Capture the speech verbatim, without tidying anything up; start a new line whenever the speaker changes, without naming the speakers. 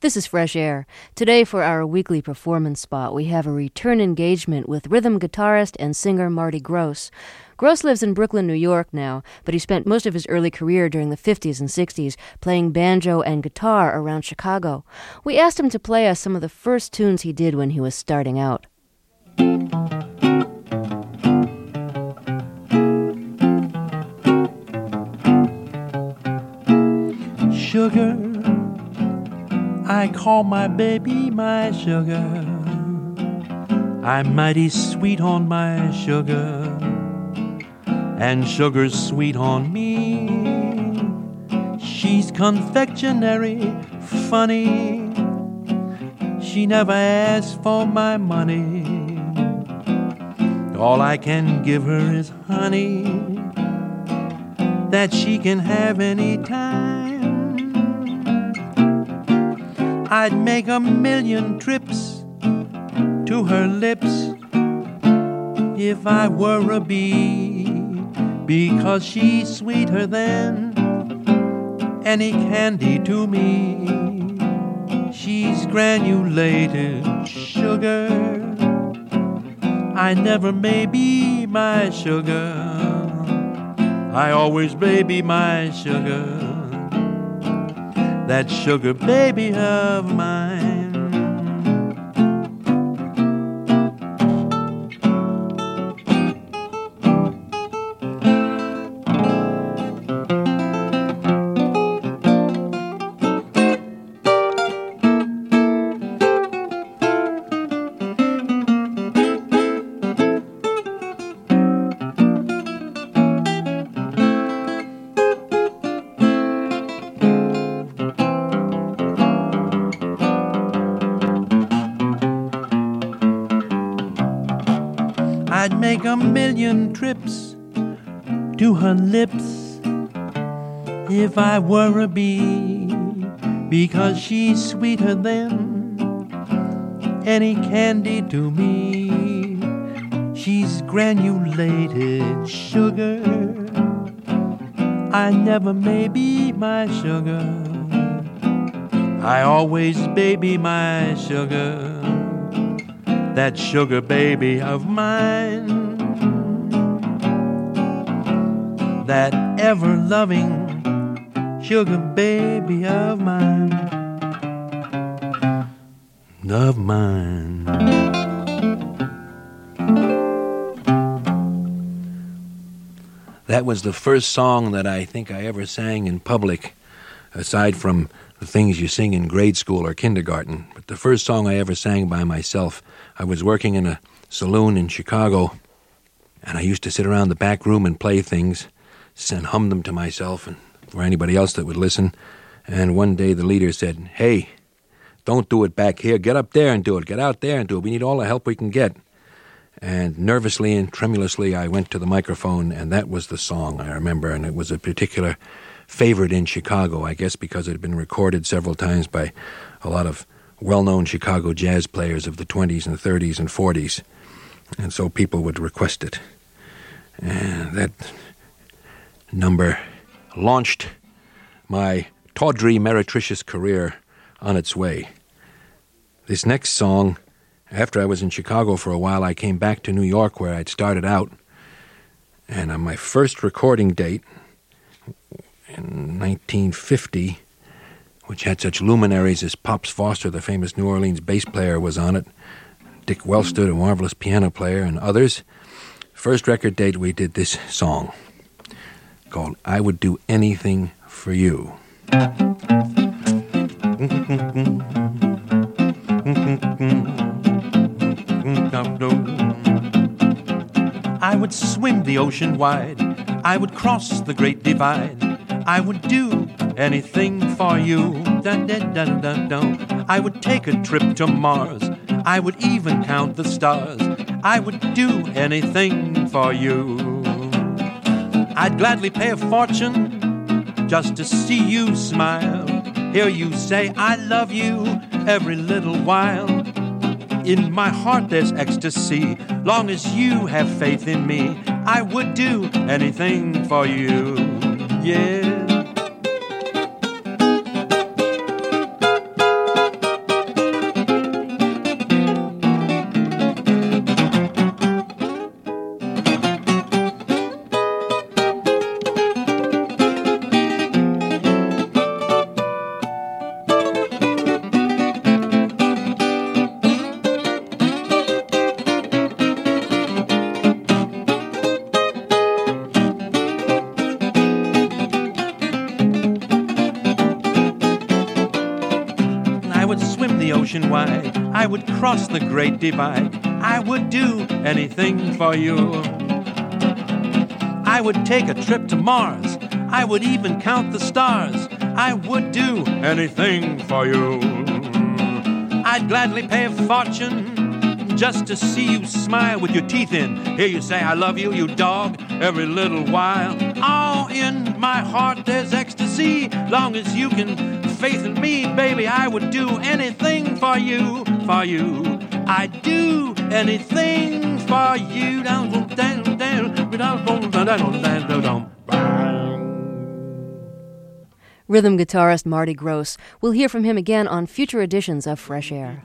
This is Fresh Air. Today for our weekly performance spot, we have a return engagement with rhythm guitarist and singer Marty Gross. Gross lives in Brooklyn, New York now, but he spent most of his early career during the fifties and sixties playing banjo and guitar around Chicago. We asked him to play us some of the first tunes he did when he was starting out.
Sugar, I call my baby my sugar. I'm mighty sweet on my sugar, and sugar's sweet on me. She's confectionery, funny. She never asks for my money. All I can give her is honey that she can have any time. I'd make a million trips to her lips if I were a bee, because she's sweeter than any candy to me. She's granulated sugar. I never baby my sugar. I always baby my sugar. That sugar baby of mine. I'd make a million trips to her lips if I were a bee, because she's sweeter than any candy to me. She's granulated sugar. I never baby my sugar. I always baby my sugar. That sugar baby of mine, that ever-loving sugar baby of mine, of mine. That was the first song that I think I ever sang in public, aside from the things you sing in grade school or kindergarten. But the first song I ever sang by myself, I was working in a saloon in Chicago, and I used to sit around the back room and play things and hum them to myself and for anybody else that would listen. And one day the leader said, "Hey, don't do it back here. Get up there and do it. Get out there and do it. We need all the help we can get." And nervously and tremulously I went to the microphone, and that was the song I remember, and it was a particular favorite in Chicago, I guess because it had been recorded several times by a lot of well-known Chicago jazz players of the twenties and thirties and forties, and so people would request it. And that number launched my tawdry, meretricious career on its way. This next song, after I was in Chicago for a while, I came back to New York where I'd started out, and on my first recording date in nineteen fifty, which had such luminaries as Pops Foster, the famous New Orleans bass player, was on it, Dick Wellstud, a marvelous piano player, and others. First record date, we did this song called I Would Do Anything for You. I would swim the ocean wide. I would cross the great divide. I would do anything for you. Dun, dun, dun, dun, dun. I would take a trip to Mars. I would even count the stars. I would do anything for you. I'd gladly pay a fortune just to see you smile. Hear you say I love you every little while. In my heart there's ecstasy. Long as you have faith in me, I would do anything for you. Yeah. would swim the ocean wide. I would cross the great divide. I would do anything for you. I would take a trip to Mars. I would even count the stars. I would do anything for you. I'd gladly pay a fortune just to see you smile with your teeth in. Hear you say, I love you, you dog, every little while. Oh, in my heart there's ecstasy. Long as you can faith in me, baby, I would do anything for you, for you. I'd do anything for you.
Rhythm guitarist Marty Gross. We'll hear from him again on future editions of Fresh Air.